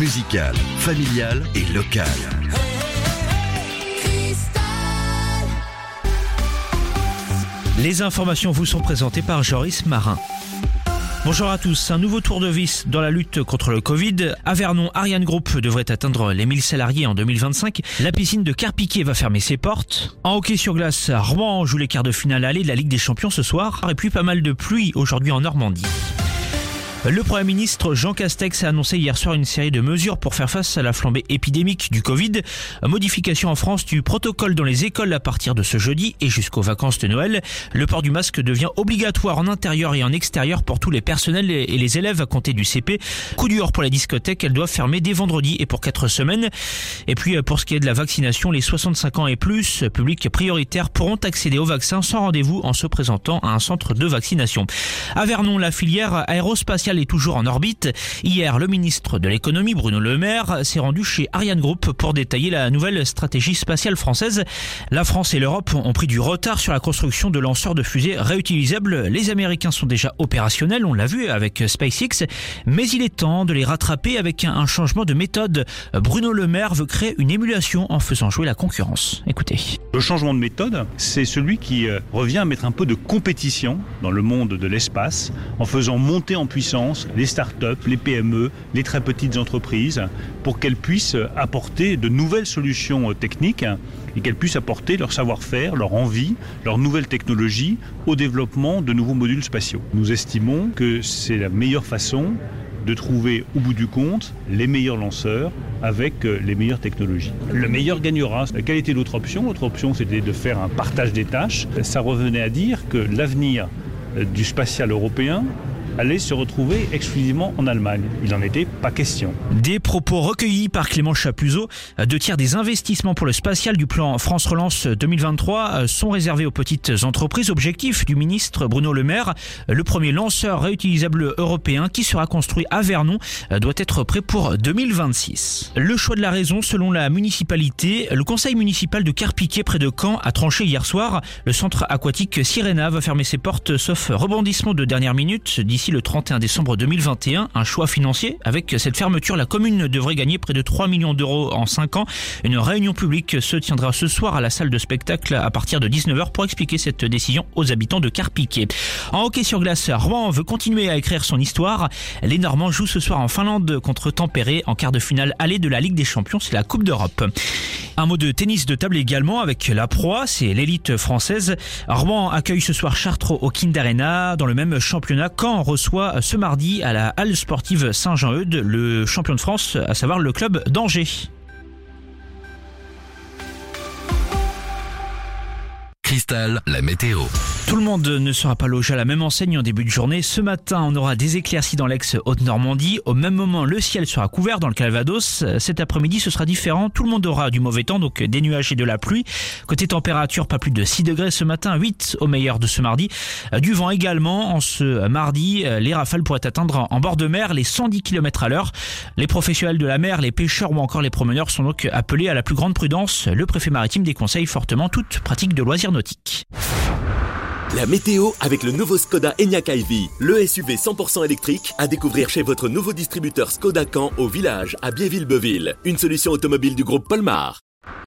musicale, familiale et locale. Les informations vous sont présentées par Joris Marin. Bonjour à tous. Un nouveau tour de vis dans la lutte contre le Covid. À Vernon, Ariane Group devrait atteindre les 1000 salariés en 2025. La piscine de Carpiquet va fermer ses portes. En hockey sur glace, Rouen joue les quarts de finale aller de la Ligue des Champions ce soir. Et puis pas mal de pluie aujourd'hui en Normandie. Le Premier ministre Jean Castex a annoncé hier soir une série de mesures pour faire face à la flambée épidémique du Covid. Modification en France du protocole dans les écoles à partir de ce jeudi et jusqu'aux vacances de Noël. Le port du masque devient obligatoire en intérieur et en extérieur pour tous les personnels et les élèves à compter du CP. Coup dur pour la discothèque, elles doivent fermer dès vendredi et pour 4 semaines. Et puis pour ce qui est de la vaccination, les 65 ans et plus, publics prioritaires, pourront accéder au vaccin sans rendez-vous en se présentant à un centre de vaccination. À Vernon, la filière aérospatiale est toujours en orbite. Hier, le ministre de l'économie, Bruno Le Maire, s'est rendu chez Ariane Group pour détailler la nouvelle stratégie spatiale française. La France et l'Europe ont pris du retard sur la construction de lanceurs de fusées réutilisables. Les Américains sont déjà opérationnels, on l'a vu avec SpaceX, mais il est temps de les rattraper avec un changement de méthode. Bruno Le Maire veut créer une émulation en faisant jouer la concurrence. Écoutez. Le changement de méthode, c'est celui qui revient à mettre un peu de compétition dans le monde de l'espace en faisant monter en puissance les startups, les PME, les très petites entreprises pour qu'elles puissent apporter de nouvelles solutions techniques et qu'elles puissent apporter leur savoir-faire, leur envie, leurs nouvelles technologies au développement de nouveaux modules spatiaux. Nous estimons que c'est la meilleure façon de trouver au bout du compte les meilleurs lanceurs avec les meilleures technologies. Le meilleur gagnera. Quelle était l'autre option ? L'autre option, c'était de faire un partage des tâches. Ça revenait à dire que l'avenir du spatial européen allait se retrouver exclusivement en Allemagne. Il n'en était pas question. Des propos recueillis par Clément Chapuzot. 2/3 des investissements pour le spatial du plan France Relance 2023 sont réservés aux petites entreprises. Objectif du ministre Bruno Le Maire, le premier lanceur réutilisable européen qui sera construit à Vernon doit être prêt pour 2026. Le choix de la raison selon la municipalité. Le conseil municipal de Carpiquet près de Caen a tranché hier soir. Le centre aquatique Sirena va fermer ses portes sauf rebondissement de dernière minute d'ici le 31 décembre 2021, un choix financier. Avec cette fermeture, la commune devrait gagner près de 3 millions d'euros en 5 ans. Une réunion publique se tiendra ce soir à la salle de spectacle à partir de 19h pour expliquer cette décision aux habitants de Carpiquet. En hockey sur glace, Rouen veut continuer à écrire son histoire. Les Normands jouent ce soir en Finlande contre Tampere en quart de finale aller de la Ligue des Champions, c'est la Coupe d'Europe. Un mot de tennis de table également avec la proie, c'est l'élite française. Rouen accueille ce soir Chartres au Kind Arena. Dans le même championnat, Caen reçoit ce mardi à la Halle Sportive Saint-Jean-Eudes le champion de France, à savoir le club d'Angers. Cristal, la météo. Tout le monde ne sera pas logé à la même enseigne en début de journée. Ce matin, on aura des éclaircies dans l'ex-Haute-Normandie. Au même moment, le ciel sera couvert dans le Calvados. Cet après-midi, ce sera différent. Tout le monde aura du mauvais temps, donc des nuages et de la pluie. Côté température, pas plus de 6 degrés ce matin, 8 au meilleur de ce mardi. Du vent également. En ce mardi, les rafales pourraient atteindre en bord de mer les 110 km à l'heure. Les professionnels de la mer, les pêcheurs ou encore les promeneurs sont donc appelés à la plus grande prudence. Le préfet maritime déconseille fortement toute pratique de loisirs nautiques. La météo avec le nouveau Skoda Enyaq iV, le SUV 100% électrique à découvrir chez votre nouveau distributeur Skoda Caen au village à Biéville-Beuville. Une solution automobile du groupe Polmar.